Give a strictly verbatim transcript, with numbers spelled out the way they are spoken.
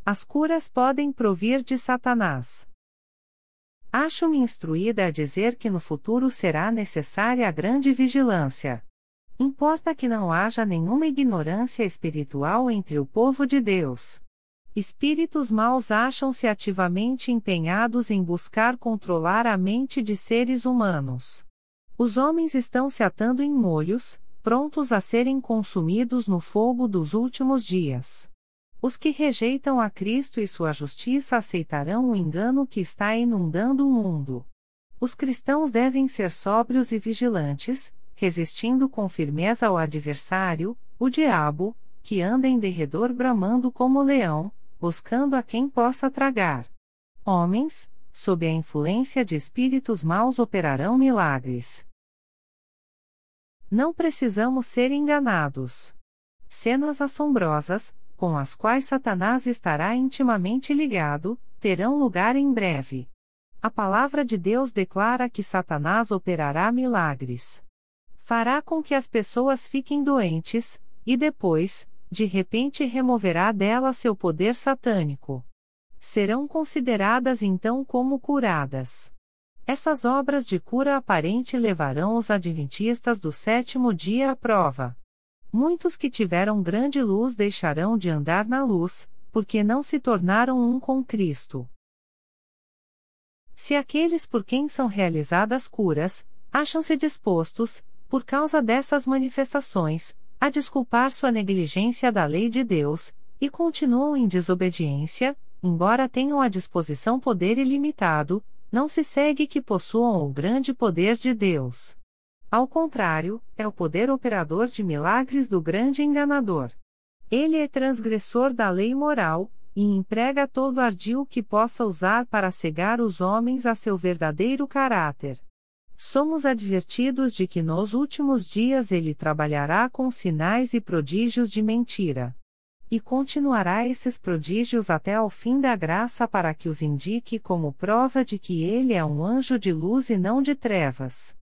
As curas podem provir de Satanás. Acho-me instruída a dizer que no futuro será necessária a grande vigilância. Importa que não haja nenhuma ignorância espiritual entre o povo de Deus. Espíritos maus acham-se ativamente empenhados em buscar controlar a mente de seres humanos. Os homens estão se atando em molhos, prontos a serem consumidos no fogo dos últimos dias. Os que rejeitam a Cristo e sua justiça aceitarão o engano que está inundando o mundo. Os cristãos devem ser sóbrios e vigilantes, resistindo com firmeza ao adversário, o diabo, que anda em derredor bramando como leão, buscando a quem possa tragar. Homens, sob a influência de espíritos maus, operarão milagres. Não precisamos ser enganados. Cenas assombrosas, com as quais Satanás estará intimamente ligado, terão lugar em breve. A palavra de Deus declara que Satanás operará milagres. Fará com que as pessoas fiquem doentes, e depois, de repente removerá delas seu poder satânico. Serão consideradas então como curadas. Essas obras de cura aparente levarão os adventistas do sétimo dia à prova. Muitos que tiveram grande luz deixarão de andar na luz, porque não se tornaram um com Cristo. Se aqueles por quem são realizadas curas, acham-se dispostos, por causa dessas manifestações, a desculpar sua negligência da lei de Deus, e continuam em desobediência, embora tenham à disposição poder ilimitado, não se segue que possuam o grande poder de Deus. Ao contrário, é o poder operador de milagres do grande enganador. Ele é transgressor da lei moral, e emprega todo ardil que possa usar para cegar os homens a seu verdadeiro caráter. Somos advertidos de que nos últimos dias ele trabalhará com sinais e prodígios de mentira. E continuará esses prodígios até ao fim da graça para que os indique como prova de que ele é um anjo de luz e não de trevas.